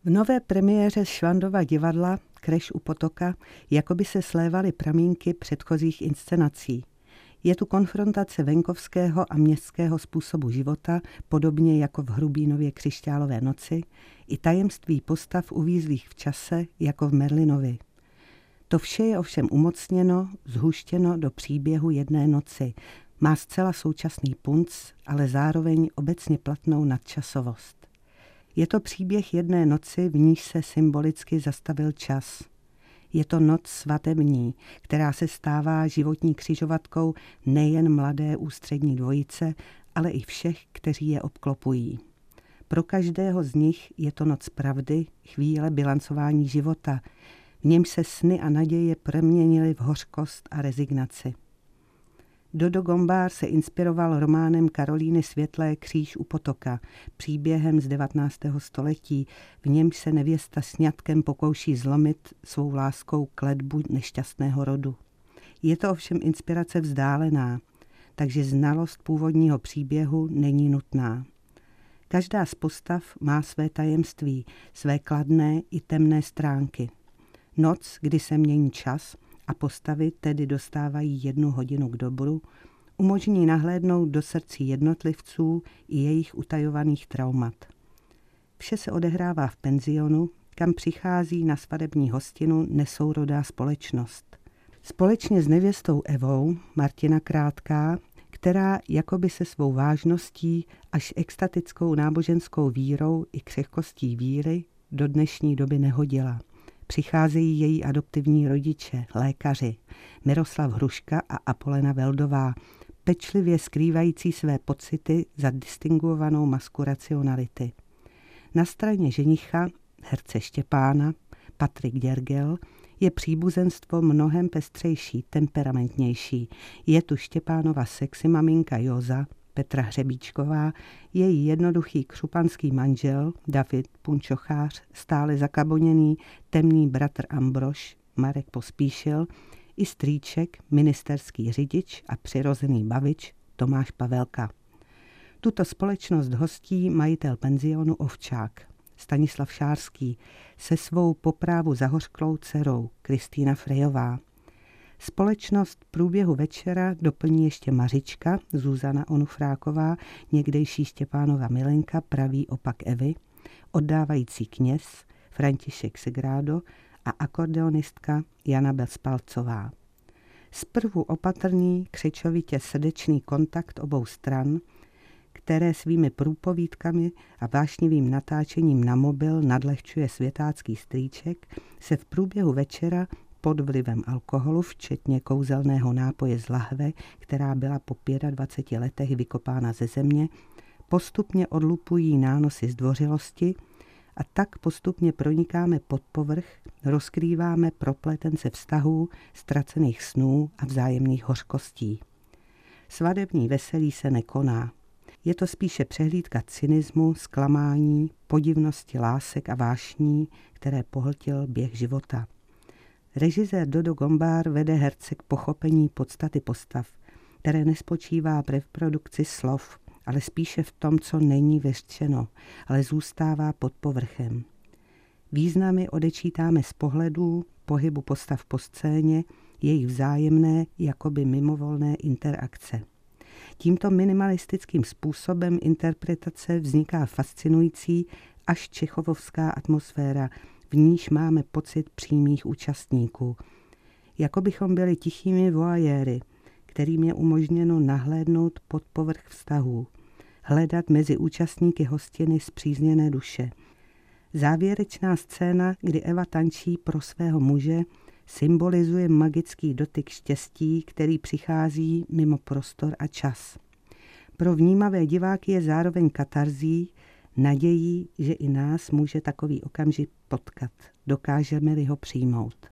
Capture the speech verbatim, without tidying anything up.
V nové premiéře Švandova divadla Kreš u potoka jakoby se slévaly pramínky předchozích inscenací. Je tu konfrontace venkovského a městského způsobu života, podobně jako v Hrubínově Křišťálové noci, i tajemství postav uvízlých v čase, jako v Merlinovi. To vše je ovšem umocněno, zhuštěno do příběhu jedné noci. Má zcela současný punc, ale zároveň obecně platnou nadčasovost. Je to příběh jedné noci, v níž se symbolicky zastavil čas. Je to noc svatební, která se stává životní křižovatkou nejen mladé ústřední dvojice, ale i všech, kteří je obklopují. Pro každého z nich je to noc pravdy, chvíle bilancování života, v němž se sny a naděje proměnily v hořkost a rezignaci. Dodo Gombár se inspiroval románem Karolíny Světlé Kříž u potoka, příběhem z devatenáctého století, v němž se nevěsta sňatkem pokouší zlomit svou láskou kletbu nešťastného rodu. Je to ovšem inspirace vzdálená, takže znalost původního příběhu není nutná. Každá z postav má své tajemství, své kladné i temné stránky. Noc, kdy se mění čas, a postavy tedy dostávají jednu hodinu k dobru, umožní nahlédnout do srdcí jednotlivců i jejich utajovaných traumat. Vše se odehrává v penzionu, kam přichází na svatební hostinu nesourodá společnost. Společně s nevěstou Evou, Martina Krátká, která jakoby se svou vážností až extatickou náboženskou vírou i křehkostí víry do dnešní doby nehodila. Přicházejí její adoptivní rodiče, lékaři, Miroslav Hruška a Apolena Veldová, pečlivě skrývající své pocity za distinguovanou masku racionality. Na straně ženicha, herce Štěpána, Patrik Děrgel, je příbuzenstvo mnohem pestřejší, temperamentnější. Je tu Štěpánova sexy maminka Joza, Petra Hřebíčková, její jednoduchý křupanský manžel David Punčochář, stále zakaboněný temný bratr Ambrož, Marek Pospíšil, i strýček, ministerský řidič a přirozený bavič Tomáš Pavelka. Tuto společnost hostí majitel penzionu Ovčák, Stanislav Šárský, se svou po právu zahořklou dcerou Kristýna Frejová. Společnost průběhu večera doplní ještě Mařička, Zuzana Onufráková, někdejší Štěpánova milenka, pravý opak Evy, oddávající kněz František Segrádo a akordeonistka Jana Bezpalcová. Zprvu opatrný, křečovitě srdečný kontakt obou stran, které svými průpovídkami a vášnivým natáčením na mobil nadlehčuje světácký strýček, se v průběhu večera pod vlivem alkoholu, včetně kouzelného nápoje z lahve, která byla po dvaceti pěti letech vykopána ze země, postupně odlupují nánosy zdvořilosti a tak postupně pronikáme pod povrch, rozkrýváme propletence vztahů, ztracených snů a vzájemných hořkostí. Svadební veselí se nekoná. Je to spíše přehlídka cynismu, zklamání, podivnosti lásek a vášní, které pohltil běh života. Režisér Dodo Gombár vede herce k pochopení podstaty postav, které nespočívá v reprodukci slov, ale spíše v tom, co není vyřčeno, ale zůstává pod povrchem. Významy odečítáme z pohledů, pohybu postav po scéně, jejich vzájemné, jakoby mimovolné interakce. Tímto minimalistickým způsobem interpretace vzniká fascinující až čechovovská atmosféra, v níž máme pocit přímých účastníků. Jako bychom byli tichými voajéry, kterým je umožněno nahlédnout pod povrch vztahů, hledat mezi účastníky hostiny spřízněné duše. Závěrečná scéna, kdy Eva tančí pro svého muže, symbolizuje magický dotyk štěstí, který přichází mimo prostor a čas. Pro vnímavé diváky je zároveň katarzí, nadějí, že i nás může takový okamžik potkat. Dokážeme-li ho přijmout.